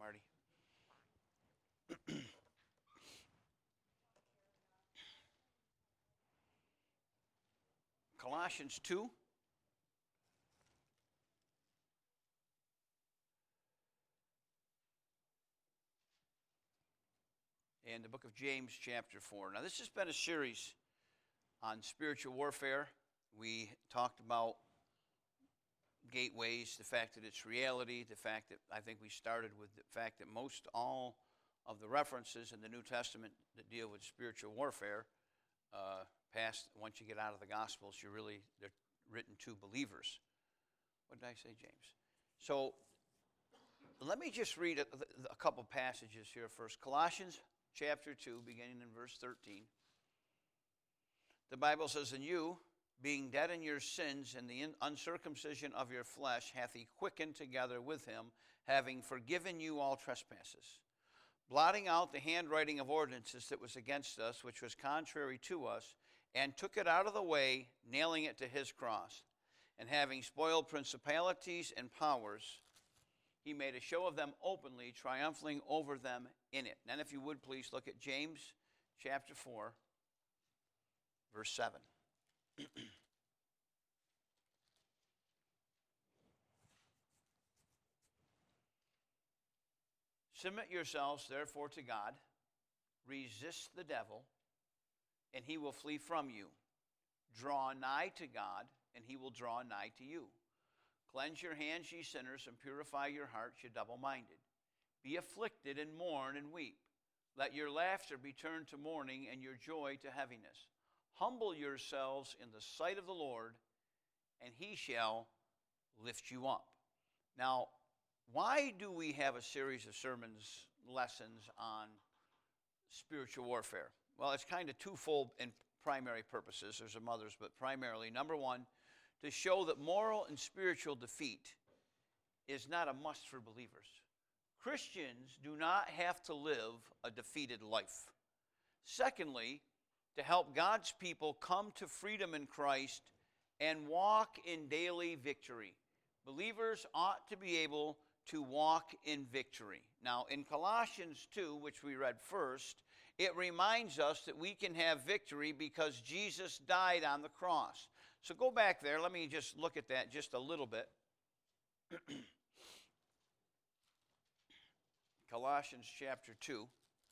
Marty. Colossians 2. And the book of James, chapter 4. Now, this has been a series on spiritual warfare. We talked about gateways, the fact that it's reality, the fact that I think we started with the fact that most all of the references in the New Testament that deal with spiritual warfare, past once you get out of the Gospels, they're written to believers. What did I say, James? So let me just read a couple passages here first. Colossians chapter 2, beginning in verse 13. The Bible says, "And you, being dead in your sins and the uncircumcision of your flesh, hath he quickened together with him, having forgiven you all trespasses, blotting out the handwriting of ordinances that was against us, which was contrary to us, and took it out of the way, nailing it to his cross. And having spoiled principalities and powers, he made a show of them openly, triumphing over them in it." And if you would please look at James chapter 4, verse 7. "Submit yourselves, therefore, to God. Resist the devil, and he will flee from you. Draw nigh to God, and he will draw nigh to you. Cleanse your hands, ye sinners, and purify your hearts, ye double-minded. Be afflicted, and mourn, and weep. Let your laughter be turned to mourning, and your joy to heaviness. Humble yourselves in the sight of the Lord, and he shall lift you up." Now, why do we have a series of lessons on spiritual warfare? Well, it's kind of twofold in primary purposes. There's some others, but primarily, number one, to show that moral and spiritual defeat is not a must for believers. Christians do not have to live a defeated life. Secondly, to help God's people come to freedom in Christ and walk in daily victory. Believers ought to be able to walk in victory. Now, in Colossians 2, which we read first, it reminds us that we can have victory because Jesus died on the cross. So go back there. Let me just look at that just a little bit. Colossians chapter 2.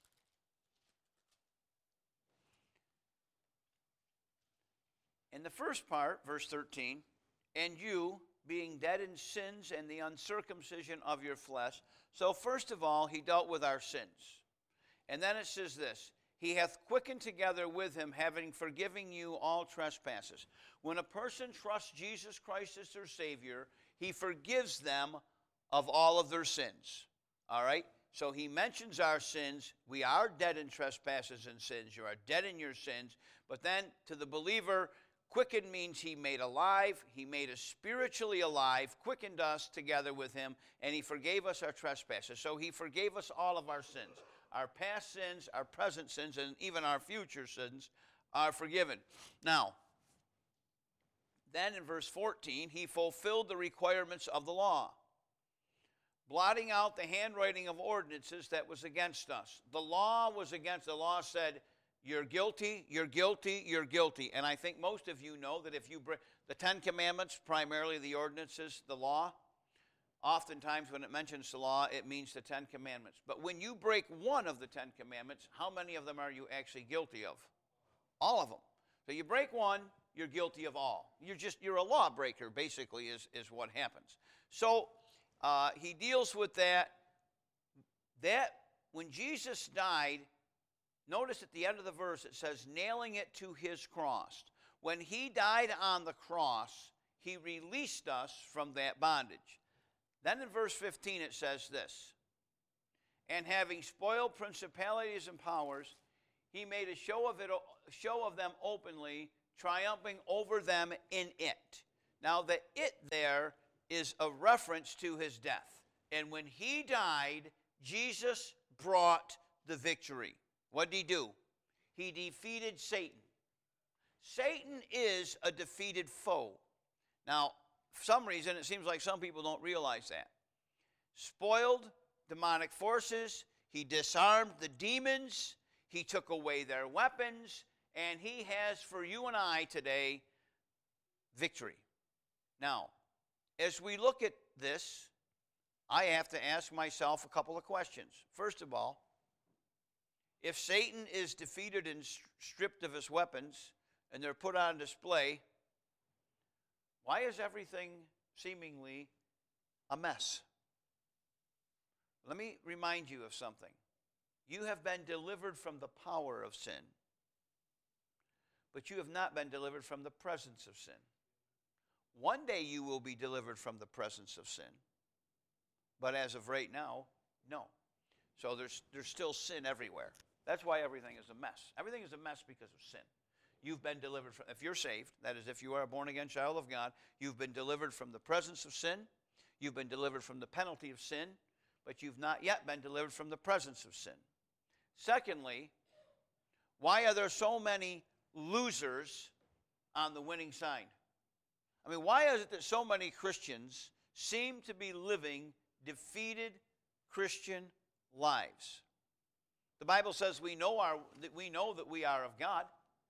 In the first part, verse 13, "And you, being dead in sins and the uncircumcision of your flesh." So first of all, he dealt with our sins. And then it says this, "He hath quickened together with him, having forgiven you all trespasses." When a person trusts Jesus Christ as their Savior, he forgives them of all of their sins. All right? So he mentions our sins. We are dead in trespasses and sins. You are dead in your sins. But then to the believer, quickened means he made alive. He made us spiritually alive, quickened us together with him, and he forgave us our trespasses. So he forgave us all of our sins. Our past sins, our present sins, and even our future sins are forgiven. Now, then in verse 14, he fulfilled the requirements of the law, blotting out the handwriting of ordinances that was against us. The law said, you're guilty, you're guilty, you're guilty. And I think most of you know that if you break the Ten Commandments, primarily the ordinances, the law, oftentimes when it mentions the law, it means the Ten Commandments. But when you break one of the Ten Commandments, how many of them are you actually guilty of? All of them. So you break one, you're guilty of all. You're a lawbreaker, basically, is what happens. So he deals with that. That when Jesus died, notice at the end of the verse it says, nailing it to his cross. When he died on the cross, he released us from that bondage. Then in verse 15 it says this, "And having spoiled principalities and powers, he made a show of them openly, triumphing over them in it." Now the "it" there is a reference to his death. And when he died, Jesus brought the victory. What did he do? He defeated Satan. Satan is a defeated foe. Now, for some reason, it seems like some people don't realize that. Spoiled, demonic forces. He disarmed the demons. He took away their weapons. And he has for you and I today victory. Now, as we look at this, I have to ask myself a couple of questions. First of all, if Satan is defeated and stripped of his weapons and they're put on display, why is everything seemingly a mess? Let me remind you of something. You have been delivered from the power of sin, but you have not been delivered from the presence of sin. One day you will be delivered from the presence of sin, but as of right now, no. So there's still sin everywhere. That's why everything is a mess. Everything is a mess because of sin. You've been delivered from, if you're saved, that is, if you are a born-again child of God, you've been delivered from the presence of sin. You've been delivered from the penalty of sin, but you've not yet been delivered from the presence of sin. Secondly, why are there so many losers on the winning side? I mean, why is it that so many Christians seem to be living defeated Christian lives? The Bible says we know that we are of God.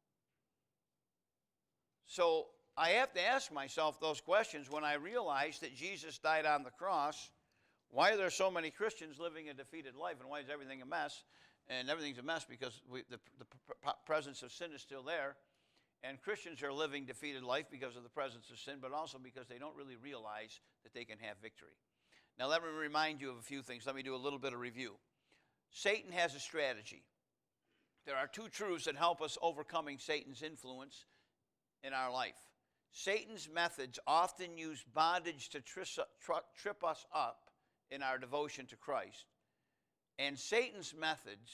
So I have to ask myself those questions when I realize that Jesus died on the cross. Why are there so many Christians living a defeated life, and why is everything a mess? And everything's a mess because the presence of sin is still there. And Christians are living defeated life because of the presence of sin, but also because they don't really realize that they can have victory. Now let me remind you of a few things. Let me do a little bit of review. Satan has a strategy. There are two truths that help us overcoming Satan's influence in our life. Satan's methods often use bondage to trip us up in our devotion to Christ. And Satan's methods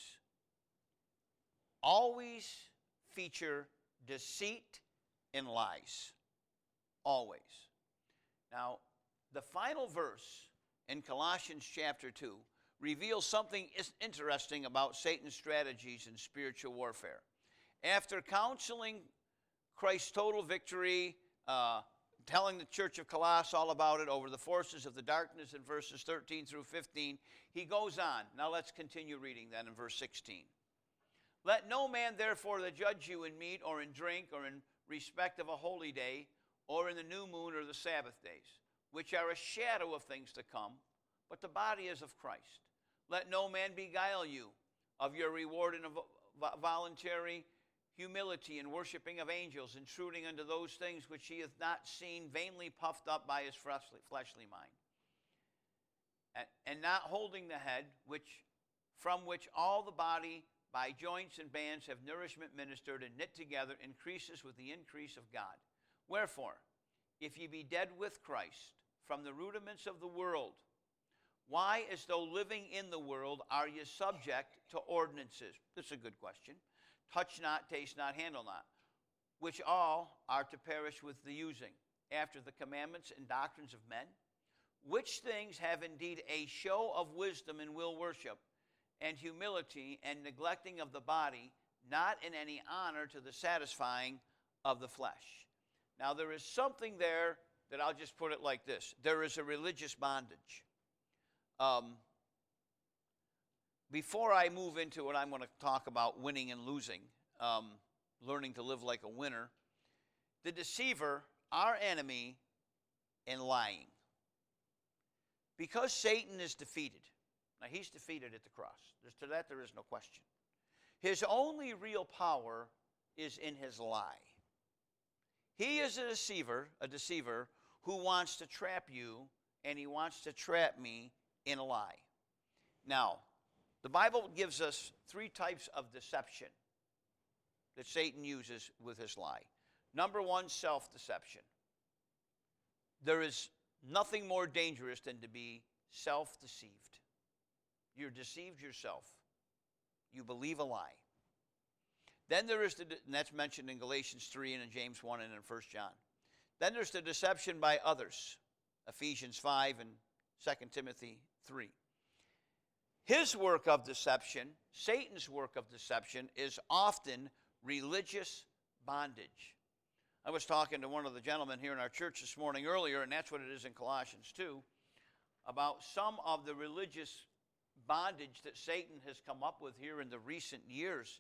always feature deceit and lies. Always. Now, the final verse in Colossians chapter 2 reveals something interesting about Satan's strategies in spiritual warfare. After counseling Christ's total victory, telling the church of Colossae all about it over the forces of the darkness in verses 13 through 15, he goes on. Now let's continue reading then in verse 16. Let no man therefore that judge you in meat or in drink or in respect of a holy day or in the new moon or the Sabbath days, which are a shadow of things to come, but the body is of Christ. Let no man beguile you of your reward in a voluntary humility and worshiping of angels, intruding unto those things which he hath not seen, vainly puffed up by his fleshly mind, and not holding the head, from which all the body by joints and bands have nourishment ministered and knit together, increases with the increase of God. Wherefore, if ye be dead with Christ from the rudiments of the world, why, as though living in the world, are ye subject to ordinances? This is a good question. Touch not, taste not, handle not, which all are to perish with the using, after the commandments and doctrines of men, which things have indeed a show of wisdom and will worship, and humility, and neglecting of the body, not in any honor to the satisfying of the flesh. Now there is something there that I'll just put it like this. There is a religious bondage. Before I move into what I'm going to talk about, winning and losing, learning to live like a winner, the deceiver, our enemy, and lying. Because Satan is defeated. Now, he's defeated at the cross. To that, there is no question. His only real power is in his lie. He is a deceiver who wants to trap you, and he wants to trap me in a lie. Now, the Bible gives us three types of deception that Satan uses with his lie. Number one, self-deception. There is nothing more dangerous than to be self-deceived. You're deceived yourself. You believe a lie. Then there is and that's mentioned in Galatians 3 and in James 1 and in 1 John. Then there's the deception by others, Ephesians 5 and 2 Timothy 3. His work of deception, Satan's work of deception, is often religious bondage. I was talking to one of the gentlemen here in our church this morning earlier, and that's what it is in Colossians 2, about some of the religious bondage that Satan has come up with here in the recent years.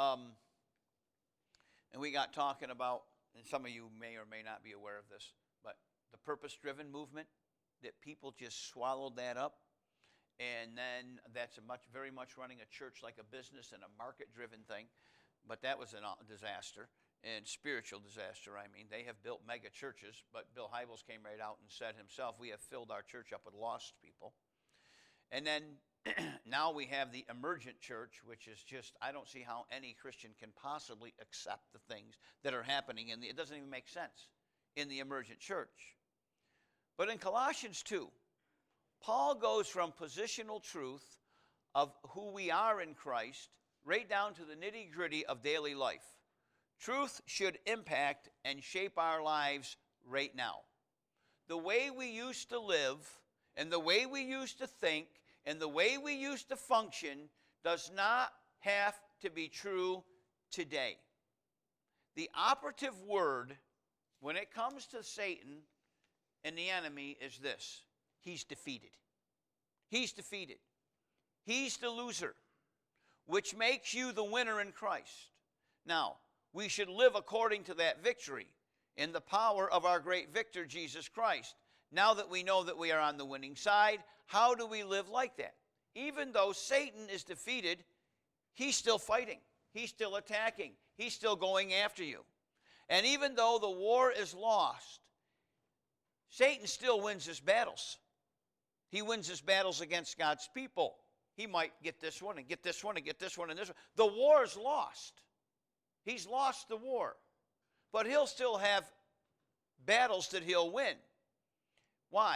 And we got talking about, and some of you may or may not be aware of this, but the purpose-driven movement, that people just swallowed that up. And then that's very much running a church like a business and a market-driven thing. But that was a disaster, and spiritual disaster, I mean. They have built mega churches, but Bill Hybels came right out and said himself, we have filled our church up with lost people. And then now we have the emergent church, which is just, I don't see how any Christian can possibly accept the things that are happening. It doesn't even make sense in the emergent church. But in Colossians 2, Paul goes from positional truth of who we are in Christ right down to the nitty-gritty of daily life. Truth should impact and shape our lives right now. The way we used to live and the way we used to think and the way we used to function does not have to be true today. The operative word when it comes to Satan and the enemy is this: he's defeated. He's defeated. He's the loser, which makes you the winner in Christ. Now, we should live according to that victory in the power of our great victor, Jesus Christ. Now that we know that we are on the winning side, how do we live like that? Even though Satan is defeated, he's still fighting. He's still attacking. He's still going after you. And even though the war is lost, Satan still wins his battles. He wins his battles against God's people. He might get this one and get this one and get this one and this one. The war is lost. He's lost the war. But he'll still have battles that he'll win. Why?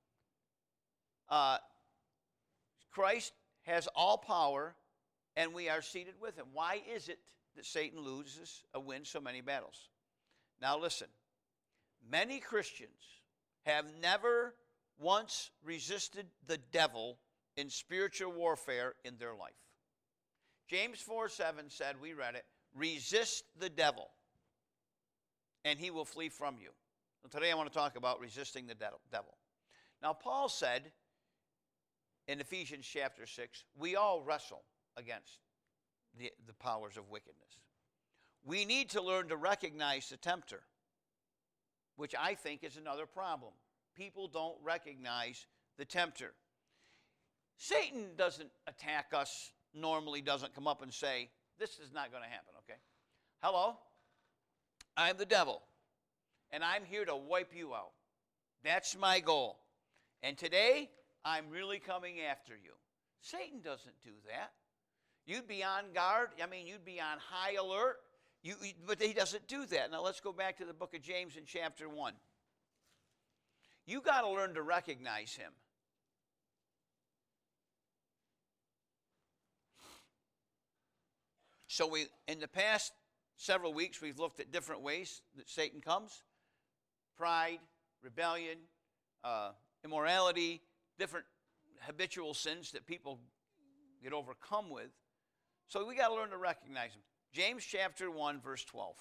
Christ has all power, and we are seated with him. Why is it that Satan wins so many battles? Now listen, many Christians have never once resisted the devil in spiritual warfare in their life. James 4:7 said, we read it, resist the devil, and he will flee from you. And today I want to talk about resisting the devil. Now Paul said in Ephesians chapter 6, we all wrestle against the powers of wickedness. We need to learn to recognize the tempter, which I think is another problem. People don't recognize the tempter. Satan doesn't attack us, normally doesn't come up and say, this is not going to happen, okay? Hello, I'm the devil, and I'm here to wipe you out. That's my goal. And today, I'm really coming after you. Satan doesn't do that. You'd be on guard. I mean, you'd be on high alert. But he doesn't do that. Now let's go back to the book of James in chapter 1. You got to learn to recognize him. So in the past several weeks, we've looked at different ways that Satan comes. Pride, rebellion, immorality, different habitual sins that people get overcome with. So we got to learn to recognize them. James chapter 1, verse 12.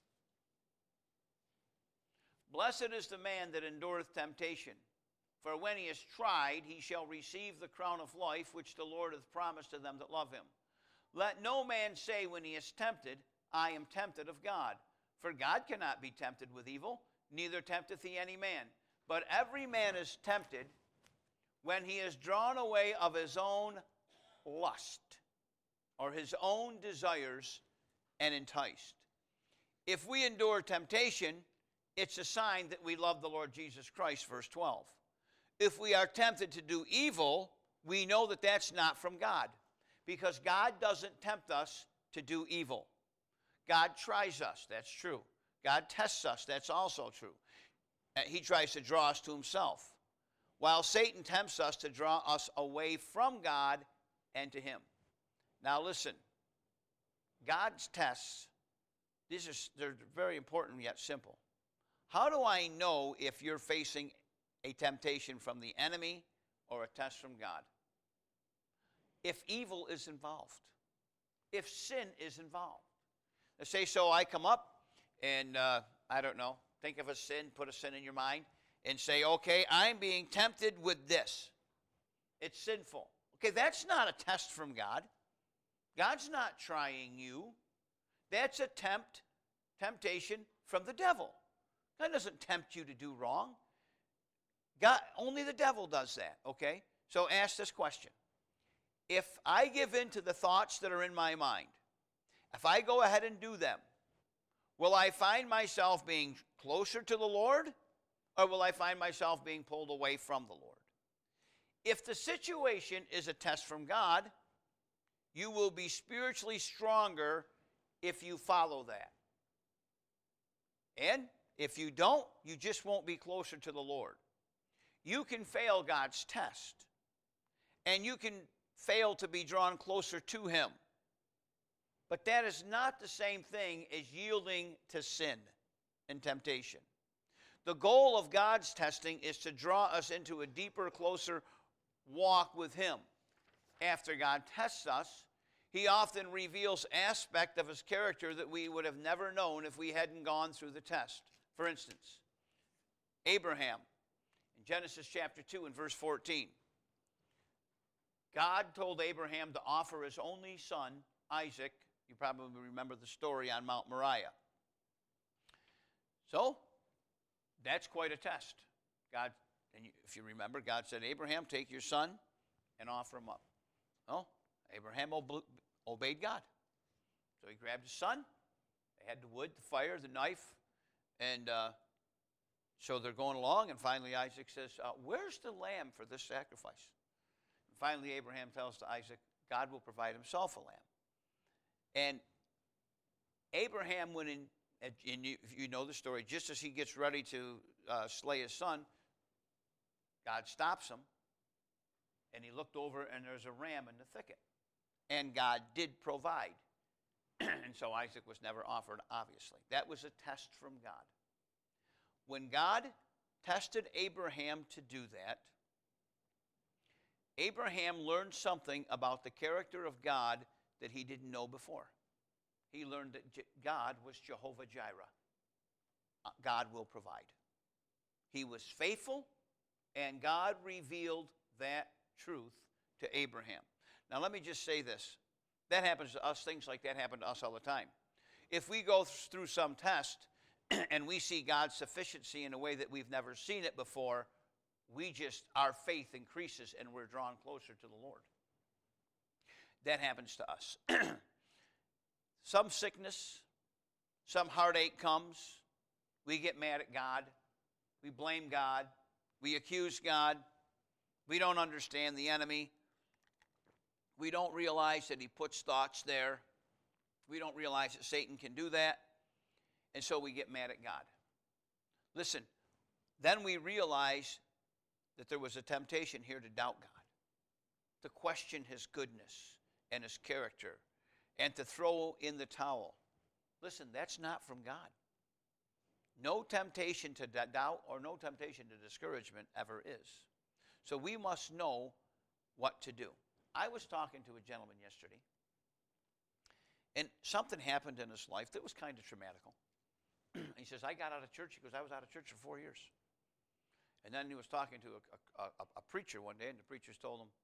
Blessed is the man that endureth temptation, for when he is tried, he shall receive the crown of life, which the Lord hath promised to them that love him. Let no man say when he is tempted, I am tempted of God. For God cannot be tempted with evil, neither tempteth he any man. But every man is tempted when he is drawn away of his own lust, or his own desires, and enticed. If we endure temptation, it's a sign that we love the Lord Jesus Christ, verse 12. If we are tempted to do evil, we know that that's not from God, because God doesn't tempt us to do evil. God tries us, that's true. God tests us, that's also true. He tries to draw us to himself, while Satan tempts us to draw us away from God and to him. Now listen, God's tests, they're very important yet simple. How do I know if you're facing a temptation from the enemy or a test from God? If evil is involved, if sin is involved. Let's say so I come up and, I don't know, think of a sin, put a sin in your mind, and say, okay, I'm being tempted with this. It's sinful. Okay, that's not a test from God. God's not trying you. That's a temptation from the devil. God doesn't tempt you to do wrong. God, only the devil does that, okay? So ask this question. If I give in to the thoughts that are in my mind, if I go ahead and do them, will I find myself being closer to the Lord, or will I find myself being pulled away from the Lord? If the situation is a test from God, you will be spiritually stronger if you follow that. And if you don't, you just won't be closer to the Lord. You can fail God's test, and you can fail to be drawn closer to Him. But that is not the same thing as yielding to sin and temptation. The goal of God's testing is to draw us into a deeper, closer walk with Him. After God tests us, He often reveals aspects of His character that we would have never known if we hadn't gone through the test. For instance, Abraham, in Genesis chapter 2 and verse 14, God told Abraham to offer his only son, Isaac. You probably remember the story on Mount Moriah. So, that's quite a test. God, and if you remember, God said, Abraham, take your son and offer him up. Well, Abraham obeyed God. So he grabbed his son. They had the wood, the fire, the knife, and so they're going along, and finally Isaac says, where's the lamb for this sacrifice? And finally Abraham tells to Isaac, God will provide himself a lamb. And Abraham went in, and if you know the story, just as he gets ready to slay his son, God stops him, and he looked over, and there's a ram in the thicket. And God did provide. And so Isaac was never offered, obviously. That was a test from God. When God tested Abraham to do that, Abraham learned something about the character of God that he didn't know before. He learned that God was Jehovah Jireh. God will provide. He was faithful, and God revealed that truth to Abraham. Now let me just say this. That happens to us. Things like that happen to us all the time. If we go through some test and we see God's sufficiency in a way that we've never seen it before, our faith increases and we're drawn closer to the Lord. That happens to us. Some sickness, some heartache comes. We get mad at God. We blame God. We accuse God. We don't understand the enemy. We don't realize that he puts thoughts there. We don't realize that Satan can do that. And so we get mad at God. Listen, then we realize that there was a temptation here to doubt God, to question his goodness and his character, and to throw in the towel. Listen, that's not from God. No temptation to doubt or no temptation to discouragement ever is. So we must know what to do. I was talking to a gentleman yesterday, and something happened in his life that was kind of traumatical. He says, I got out of church. He goes, I was out of church for 4 years. And then he was talking to a preacher one day, and the preacher told him,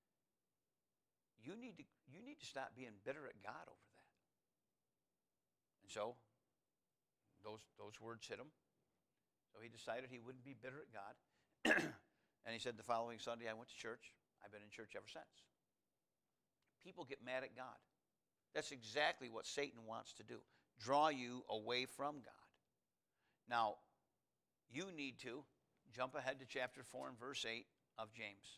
you need to stop being bitter at God over that. And so those words hit him. So he decided he wouldn't be bitter at God. And he said the following Sunday, I went to church. I've been in church ever since. People get mad at God. That's exactly what Satan wants to do, draw you away from God. Now, you need to jump ahead to chapter 4 and verse 8 of James.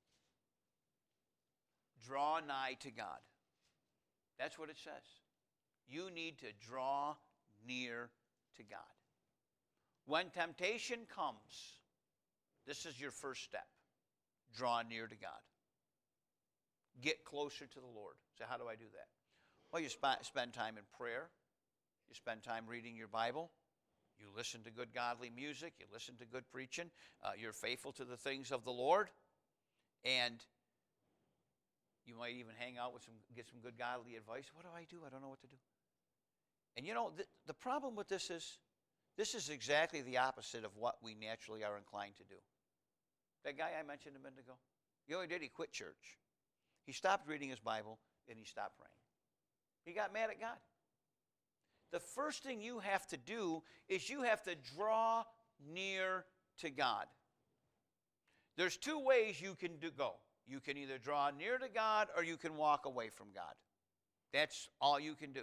Draw nigh to God. That's what it says. You need to draw near to God. When temptation comes, this is your first step. Draw near to God. Get closer to the Lord. So how do I do that? Well, you spend time in prayer. You spend time reading your Bible. You listen to good godly music. You listen to good preaching. You're faithful to the things of the Lord. And you might even hang out with get some good godly advice. What do? I don't know what to do. And you know, the problem with this is exactly the opposite of what we naturally are inclined to do. That guy I mentioned a minute ago, you know what he did? He quit church. He stopped reading his Bible, and he stopped praying. He got mad at God. The first thing you have to do is you have to draw near to God. There's two ways you can go. You can either draw near to God or you can walk away from God. That's all you can do.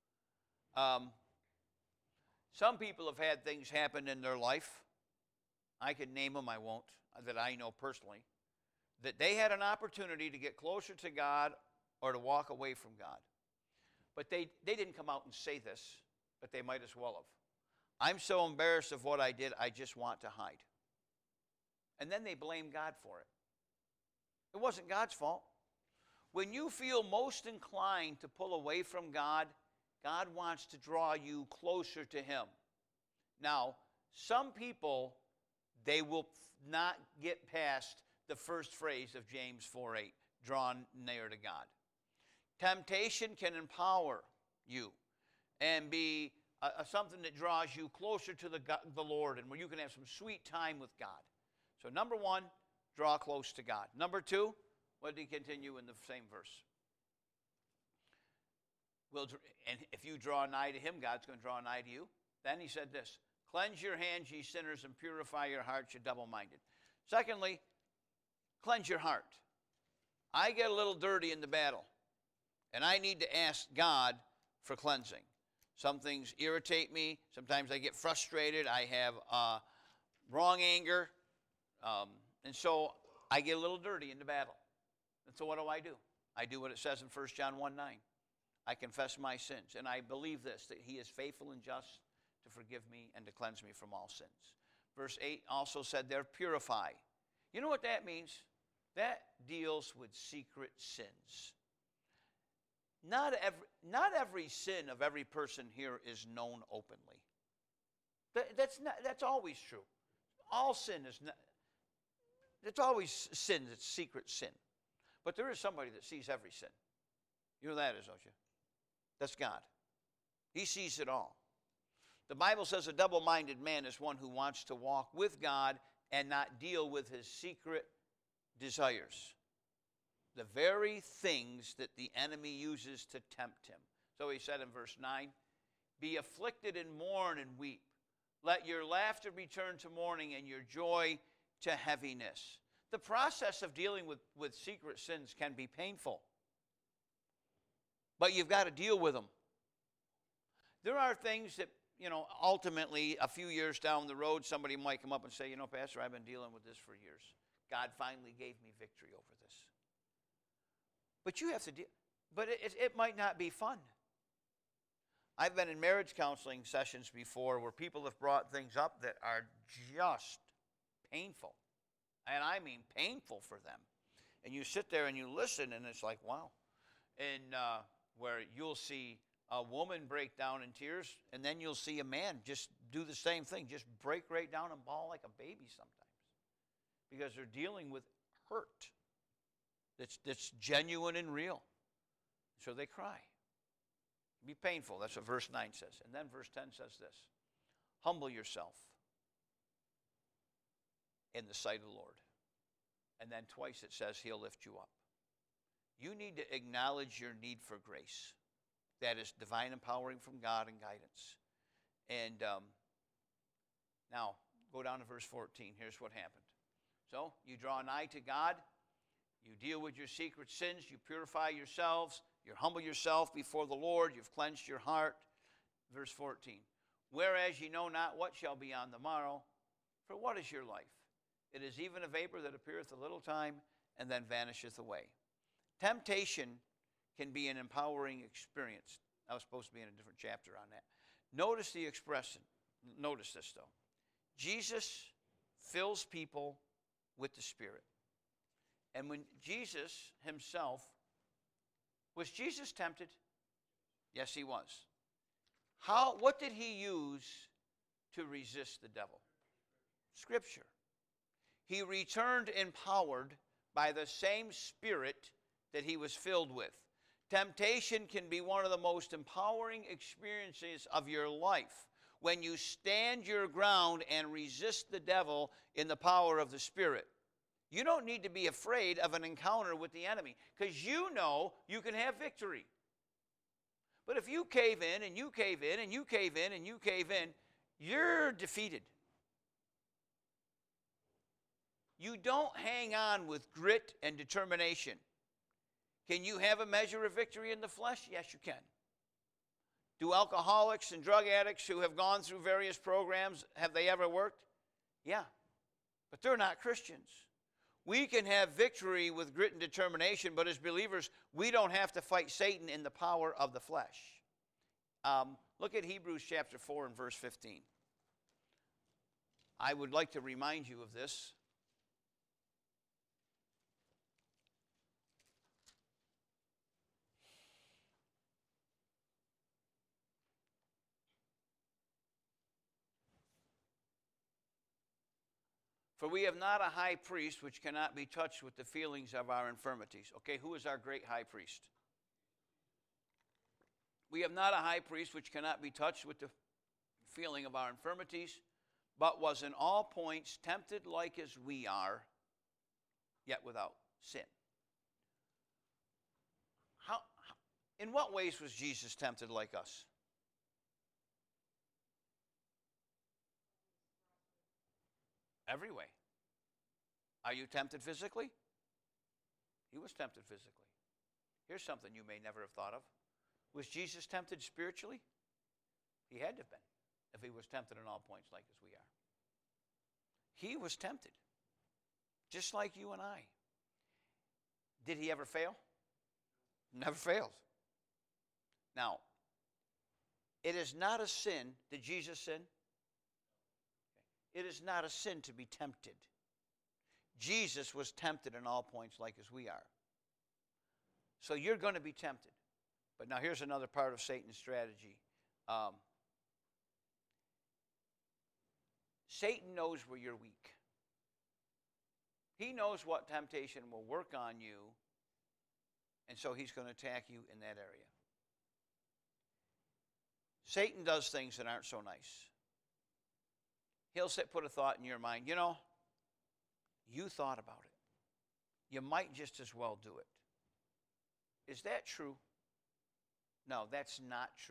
Some people have had things happen in their life. I can name them, I won't, that I know personally, that they had an opportunity to get closer to God or to walk away from God. But they didn't come out and say this, but they might as well have. I'm so embarrassed of what I did, I just want to hide. And then they blame God for it. It wasn't God's fault. When you feel most inclined to pull away from God, God wants to draw you closer to him. Now, some people, they will not get past the first phrase of James 4:8, draw near to God. Temptation can empower you and be something that draws you closer to the Lord and where you can have some sweet time with God. So number one, draw close to God. Number two, what did he continue in the same verse? And if you draw nigh to him, God's going to draw nigh to you. Then he said this, cleanse your hands, ye sinners, and purify your hearts, you double-minded. Secondly, cleanse your heart. I get a little dirty in the battle, and I need to ask God for cleansing. Some things irritate me. Sometimes I get frustrated. I have wrong anger. And so I get a little dirty in the battle. And so what do? I do what it says in 1 John 1:9. I confess my sins. And I believe this, that he is faithful and just to forgive me and to cleanse me from all sins. Verse 8 also said there, purify. You know what that means? That deals with secret sins. Not every sin of every person here is known openly. That's always true. All sin is not. It's always sin. It's secret sin. But there is somebody that sees every sin. You know who that is, don't you? That's God. He sees it all. The Bible says a double-minded man is one who wants to walk with God and not deal with his secret desires. The very things that the enemy uses to tempt him. So he said in verse 9, be afflicted and mourn and weep. Let your laughter return to mourning and your joy to heaviness. The process of dealing with secret sins can be painful. But you've got to deal with them. There are things that, ultimately, a few years down the road, somebody might come up and say, Pastor, I've been dealing with this for years. God finally gave me victory over this. But you have to deal. But it might not be fun. I've been in marriage counseling sessions before where people have brought things up that are just painful. And I mean painful for them. And you sit there and you listen, and it's like, wow. And where you'll see a woman break down in tears, and then you'll see a man just do the same thing, just break right down and bawl like a baby sometimes. Because they're dealing with hurt that's genuine and real. So they cry. Be painful. That's what verse 9 says. And then verse 10 says this. Humble yourself in the sight of the Lord. And then twice it says he'll lift you up. You need to acknowledge your need for grace. That is divine empowering from God and guidance. And now, go down to verse 14. Here's what happened. So, you draw nigh to God. You deal with your secret sins. You purify yourselves. You humble yourself before the Lord. You've cleansed your heart. Verse 14. Whereas ye know not what shall be on the morrow, for what is your life? It is even a vapor that appeareth a little time and then vanisheth away. Temptation can be an empowering experience. I was supposed to be in a different chapter on that. Notice the expression. Notice this, though. Jesus fills people with the Spirit. And when Jesus himself, was Jesus tempted? Yes, he was. What did he use to resist the devil? Scripture. He returned empowered by the same Spirit that he was filled with. Temptation can be one of the most empowering experiences of your life when you stand your ground and resist the devil in the power of the Spirit. You don't need to be afraid of an encounter with the enemy because you know you can have victory. But if you cave in and you cave in and you cave in and you cave in, you're defeated. You don't hang on with grit and determination. Can you have a measure of victory in the flesh? Yes, you can. Do alcoholics and drug addicts who have gone through various programs, have they ever worked? Yeah, but they're not Christians. We can have victory with grit and determination, but as believers, we don't have to fight Satan in the power of the flesh. Look at Hebrews chapter 4 and verse 15. I would like to remind you of this. For we have not a high priest which cannot be touched with the feelings of our infirmities. Okay, who is our great high priest? We have not a high priest which cannot be touched with the feeling of our infirmities, but was in all points tempted like as we are, yet without sin. In what ways was Jesus tempted like us? Every way. Are you tempted physically? He was tempted physically. Here's something you may never have thought of. Was Jesus tempted spiritually? He had to have been, if he was tempted in all points like as we are. He was tempted, just like you and I. Did he ever fail? Never failed. Now, it is not a sin. Did Jesus sin? It is not a sin to be tempted. Jesus was tempted in all points like as we are. So you're going to be tempted. But now here's another part of Satan's strategy. Satan knows where you're weak. He knows what temptation will work on you, and so he's going to attack you in that area. Satan does things that aren't so nice. He'll put a thought in your mind, you know, you thought about it. You might just as well do it. Is that true? No, that's not true.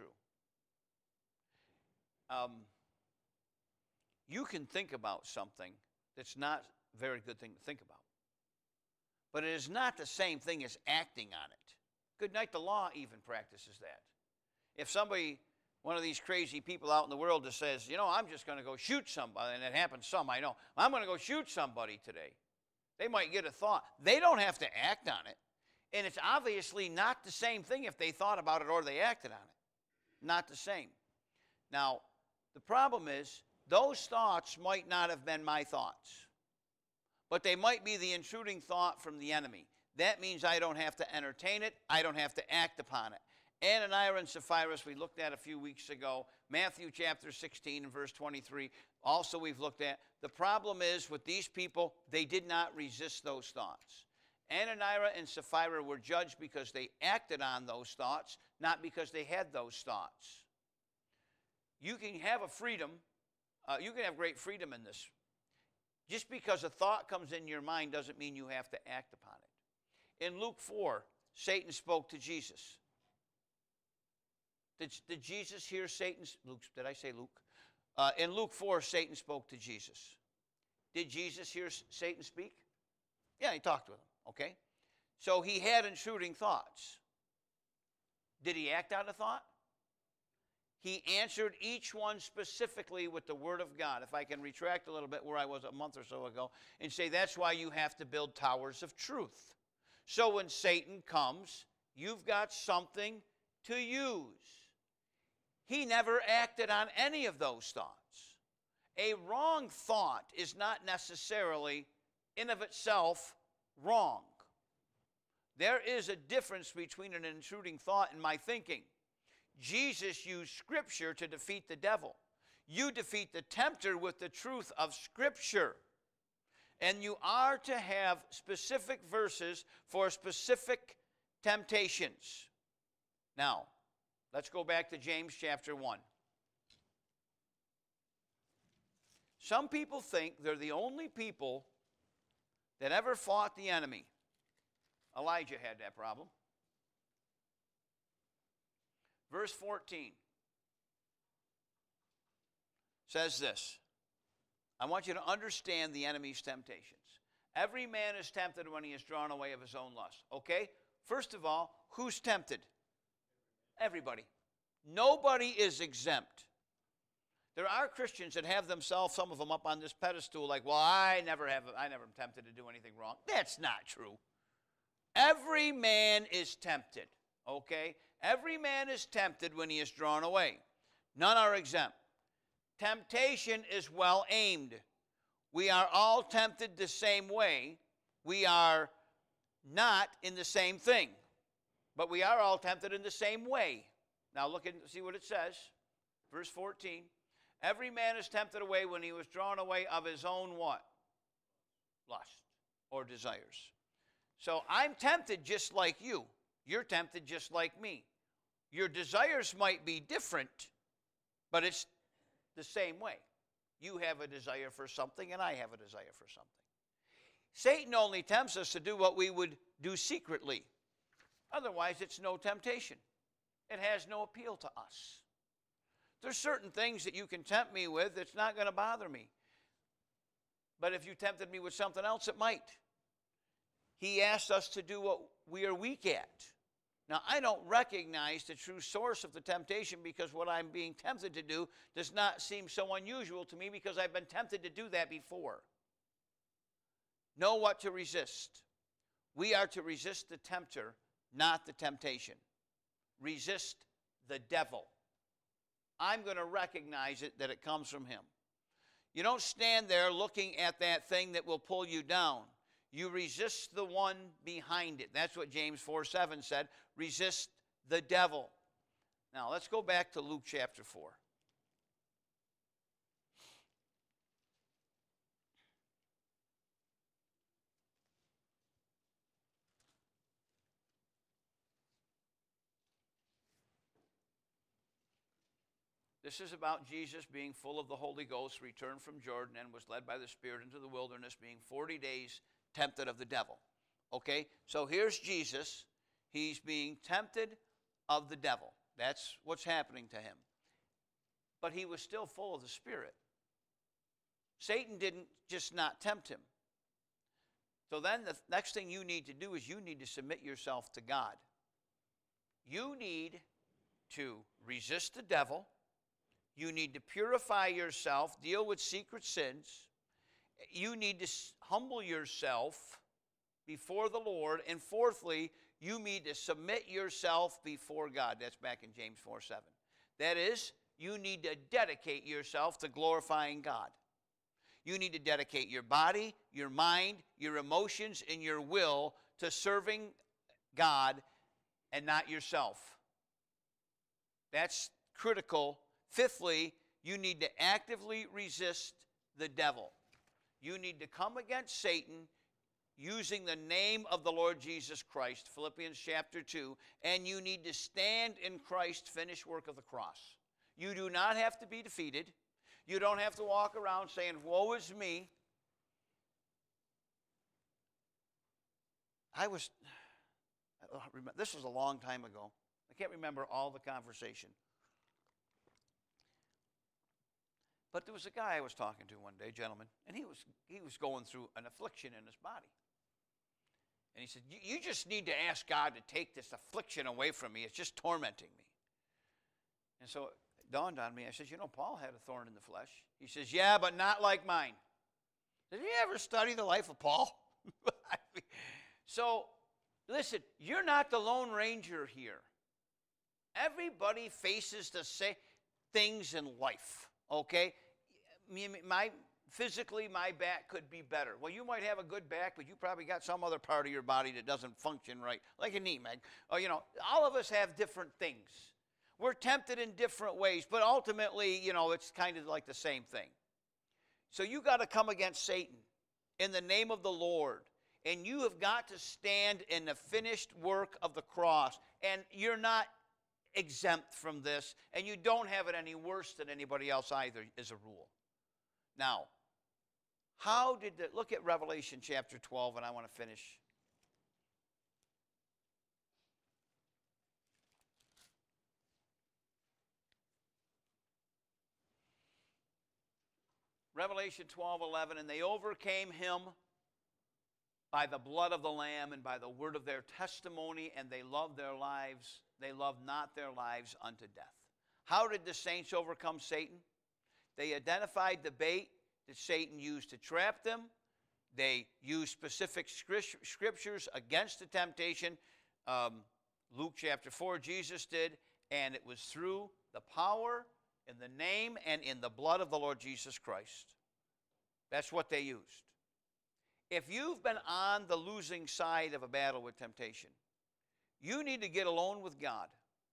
You can think about something that's not a very good thing to think about. But it is not the same thing as acting on it. Good night, the law even practices that. If somebody, one of these crazy people out in the world that says, you know, I'm just going to go shoot somebody, and it happens some, I know. I'm going to go shoot somebody today. They might get a thought. They don't have to act on it. And it's obviously not the same thing if they thought about it or they acted on it. Not the same. Now, the problem is, those thoughts might not have been my thoughts. But they might be the intruding thought from the enemy. That means I don't have to entertain it. I don't have to act upon it. Ananias and Sapphira, we looked at a few weeks ago. Matthew chapter 16 and verse 23. Also we've looked at. The problem is with these people, they did not resist those thoughts. Ananias and Sapphira were judged because they acted on those thoughts, not because they had those thoughts. You can have a freedom. You can have great freedom in this. Just because a thought comes in your mind doesn't mean you have to act upon it. In Luke 4, Satan spoke to Jesus. Did Jesus hear Satan's? Did I say Luke? In Luke 4, Satan spoke to Jesus. Did Jesus hear Satan speak? Yeah, he talked with him. Okay? So he had intruding thoughts. Did he act on a thought? He answered each one specifically with the Word of God. If I can retract a little bit where I was a month or so ago and say that's why you have to build towers of truth. So when Satan comes, you've got something to use. He never acted on any of those thoughts. A wrong thought is not necessarily in of itself wrong. There is a difference between an intruding thought and my thinking. Jesus used Scripture to defeat the devil. You defeat the tempter with the truth of Scripture. And you are to have specific verses for specific temptations. Now, let's go back to James chapter 1. Some people think they're the only people that ever fought the enemy. Elijah had that problem. Verse 14 says this. I want you to understand the enemy's temptations. Every man is tempted when he is drawn away of his own lust. Okay? First of all, who's tempted? Everybody. Nobody is exempt. There are Christians that have themselves, some of them, up on this pedestal like, well, I never am tempted to do anything wrong. That's not true. Every man is tempted. Okay? Every man is tempted when he is drawn away. None are exempt. Temptation is well aimed. We are all tempted the same way. We are not in the same thing. But we are all tempted in the same way. Now look and see what it says. Verse 14. Every man is tempted away when he was drawn away of his own what? Lust or desires. So I'm tempted just like you. You're tempted just like me. Your desires might be different, but it's the same way. You have a desire for something, and I have a desire for something. Satan only tempts us to do what we would do secretly. Otherwise, it's no temptation. It has no appeal to us. There's certain things that you can tempt me with that's not going to bother me. But if you tempted me with something else, it might. He asked us to do what we are weak at. Now, I don't recognize the true source of the temptation because what I'm being tempted to do does not seem so unusual to me because I've been tempted to do that before. Know what to resist. We are to resist the tempter, not the temptation. Resist the devil. I'm going to recognize it, that it comes from him. You don't stand there looking at that thing that will pull you down. You resist the one behind it. That's what James 4:7 said. Resist the devil. Now, let's go back to Luke chapter 4. This is about Jesus being full of the Holy Ghost, returned from Jordan, and was led by the Spirit into the wilderness, being 40 days tempted of the devil. Okay, so here's Jesus. He's being tempted of the devil. That's what's happening to him. But he was still full of the Spirit. Satan didn't just not tempt him. So then the next thing you need to do is you need to submit yourself to God. You need to resist the devil. You need to purify yourself, deal with secret sins. You need to humble yourself before the Lord. And fourthly, you need to submit yourself before God. That's back in James 4:7. That is, you need to dedicate yourself to glorifying God. You need to dedicate your body, your mind, your emotions, and your will to serving God and not yourself. That's critical. Fifthly, you need to actively resist the devil. You need to come against Satan using the name of the Lord Jesus Christ, Philippians chapter 2, and you need to stand in Christ's finished work of the cross. You do not have to be defeated. You don't have to walk around saying, woe is me. This was a long time ago. I can't remember all the conversation. But there was a guy I was talking to one day, gentleman, and he was going through an affliction in his body. And he said, you just need to ask God to take this affliction away from me. It's just tormenting me. And so it dawned on me. I said, Paul had a thorn in the flesh. He says, yeah, but not like mine. Did you ever study the life of Paul? So, listen, you're not the Lone Ranger here. Everybody faces the same things in life, okay? Physically, my back could be better. Well, you might have a good back, but you probably got some other part of your body that doesn't function right, like a knee, Meg. Oh, all of us have different things. We're tempted in different ways, but ultimately, it's kind of like the same thing. So you got to come against Satan in the name of the Lord, and you have got to stand in the finished work of the cross, and you're not exempt from this, and you don't have it any worse than anybody else either, as a rule. Now, Look at Revelation chapter 12, and I want to finish. Revelation 12:11, and they overcame him by the blood of the Lamb and by the word of their testimony, and they loved not their lives unto death. How did the saints overcome Satan? They identified the bait that Satan used to trap them. They used specific scriptures against the temptation. Luke chapter 4, Jesus did, and it was through the power, in the name, and in the blood of the Lord Jesus Christ. That's what they used. If you've been on the losing side of a battle with temptation, you need to get alone with God.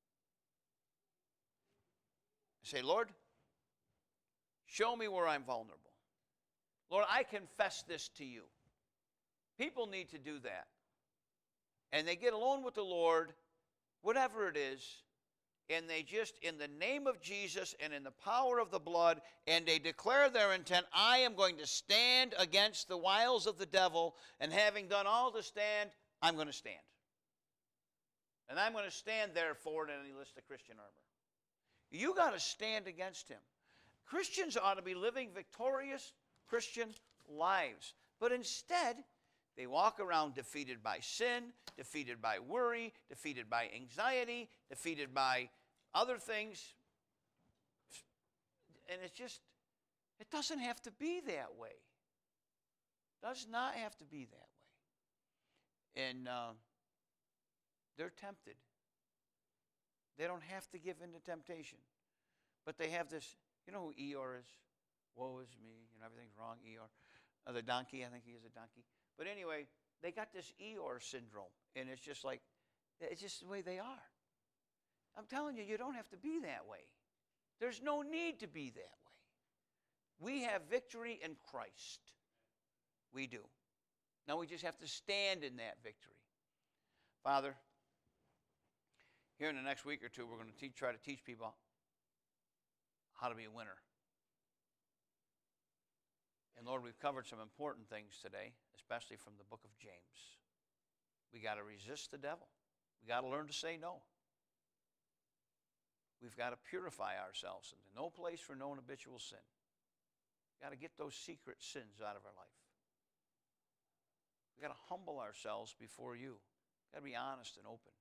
Say, Lord, show me where I'm vulnerable. Lord, I confess this to you. People need to do that. And they get alone with the Lord, whatever it is, and they just, in the name of Jesus and in the power of the blood, and they declare their intent, I am going to stand against the wiles of the devil, and having done all to stand, I'm going to stand. And I'm going to stand, therefore, and then he lists the Christian armor. You got to stand against him. Christians ought to be living victorious Christian lives. But instead, they walk around defeated by sin, defeated by worry, defeated by anxiety, defeated by other things. And it's just, it doesn't have to be that way. It does not have to be that way. And they're tempted. They don't have to give in to temptation. But they have this, you know who Eeyore is? Woe is me, everything's wrong, Eeyore. The donkey, I think he is a donkey. But anyway, they got this Eeyore syndrome, and it's just like, it's just the way they are. I'm telling you, you don't have to be that way. There's no need to be that way. We have victory in Christ. We do. Now we just have to stand in that victory. Father, here in the next week or two, we're going to try to teach people how to be a winner. And Lord, we've covered some important things today, especially from the book of James. We got to resist the devil. We got to learn to say no. We've got to purify ourselves. And no place for known habitual sin. We've got to get those secret sins out of our life. We've got to humble ourselves before you. We've got to be honest and open.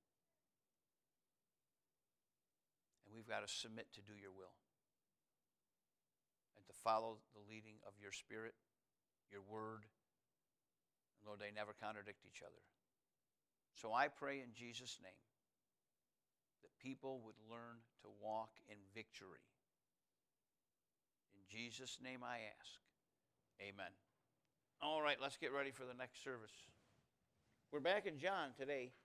And we've got to submit to do your will. And to follow the leading of your Spirit, your word. And Lord, they never contradict each other. So I pray in Jesus' name that people would learn to walk in victory. In Jesus' name I ask. Amen. All right, let's get ready for the next service. We're back in John today.